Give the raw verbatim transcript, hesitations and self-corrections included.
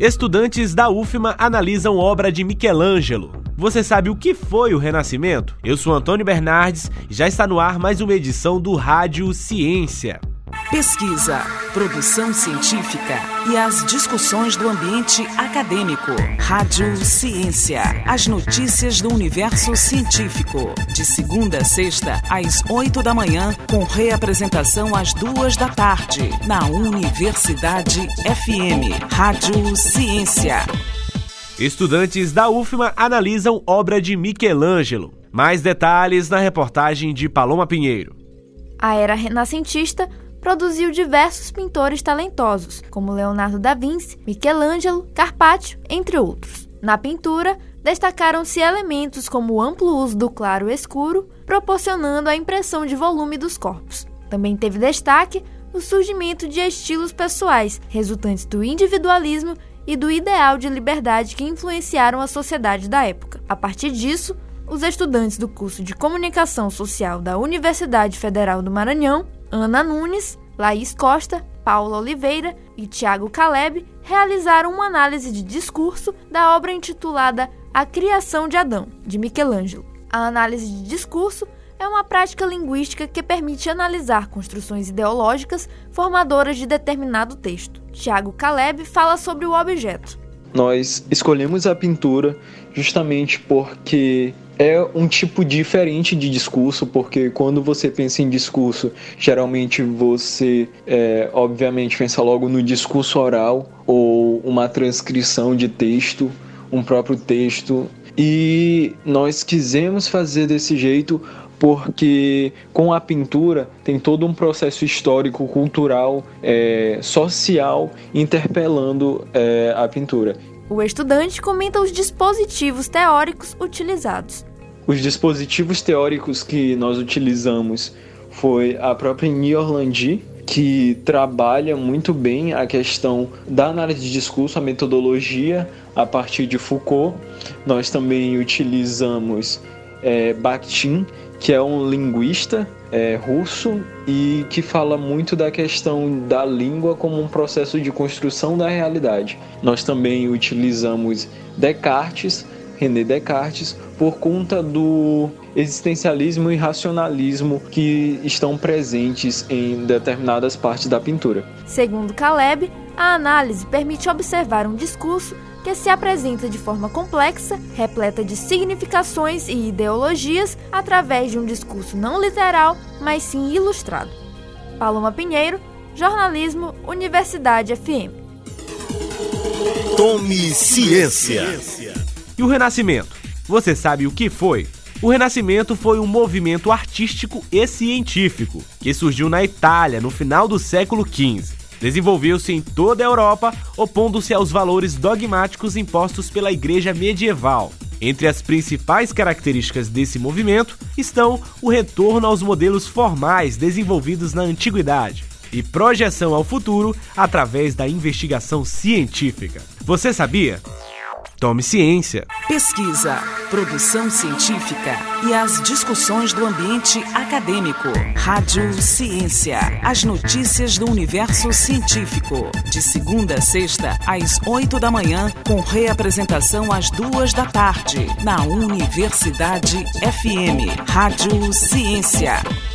Estudantes da U F M A analisam obra de Michelangelo. Você sabe o que foi o Renascimento? Eu sou Antônio Bernardes e já está no ar mais uma edição do Rádio Ciência. Pesquisa, produção científica e as discussões do ambiente acadêmico. Rádio Ciência, as notícias do universo científico. De segunda a sexta, às oito da manhã, com reapresentação às duas da tarde, na Universidade F M. Rádio Ciência. Estudantes da U F M A analisam obra de Michelangelo. Mais detalhes na reportagem de Paloma Pinheiro. A era renascentista produziu diversos pintores talentosos, como Leonardo da Vinci, Michelangelo, Carpaccio, entre outros. Na pintura, destacaram-se elementos como o amplo uso do claro e escuro, proporcionando a impressão de volume dos corpos. Também teve destaque o surgimento de estilos pessoais, resultantes do individualismo e do ideal de liberdade que influenciaram a sociedade da época. A partir disso, os estudantes do curso de Comunicação Social da Universidade Federal do Maranhão, Ana Nunes, Laís Costa, Paula Oliveira e Tiago Caleb, realizaram uma análise de discurso da obra intitulada A Criação de Adão, de Michelangelo. A análise de discurso é uma prática linguística que permite analisar construções ideológicas formadoras de determinado texto. Tiago Caleb fala sobre o objeto. Nós escolhemos a pintura justamente porque é um tipo diferente de discurso, porque quando você pensa em discurso, geralmente você, é, obviamente, pensa logo no discurso oral ou uma transcrição de texto, um próprio texto. E nós quisemos fazer desse jeito porque com a pintura tem todo um processo histórico, cultural, é, social, interpelando é, a pintura. O estudante comenta os dispositivos teóricos utilizados. Os dispositivos teóricos que nós utilizamos foi a própria Niorlandi, que trabalha muito bem a questão da análise de discurso, a metodologia a partir de Foucault. Nós também utilizamos é, Bakhtin, que é um linguista é, russo e que fala muito da questão da língua como um processo de construção da realidade. Nós também utilizamos Descartes, René Descartes, por conta do existencialismo e racionalismo que estão presentes em determinadas partes da pintura. Segundo Caleb, a análise permite observar um discurso que se apresenta de forma complexa, repleta de significações e ideologias, através de um discurso não literal, mas sim ilustrado. Paloma Pinheiro, Jornalismo, Universidade F M. Tome Ciência. E o Renascimento? Você sabe o que foi? O Renascimento foi um movimento artístico e científico que surgiu na Itália no final do século quinze. Desenvolveu-se em toda a Europa, opondo-se aos valores dogmáticos impostos pela Igreja medieval. Entre as principais características desse movimento estão o retorno aos modelos formais desenvolvidos na antiguidade e projeção ao futuro através da investigação científica. Você sabia? Tome Ciência. Pesquisa, produção científica e as discussões do ambiente acadêmico. Rádio Ciência, as notícias do universo científico. De segunda a sexta, às oito da manhã, com reapresentação às duas da tarde, na Universidade F M. Rádio Ciência.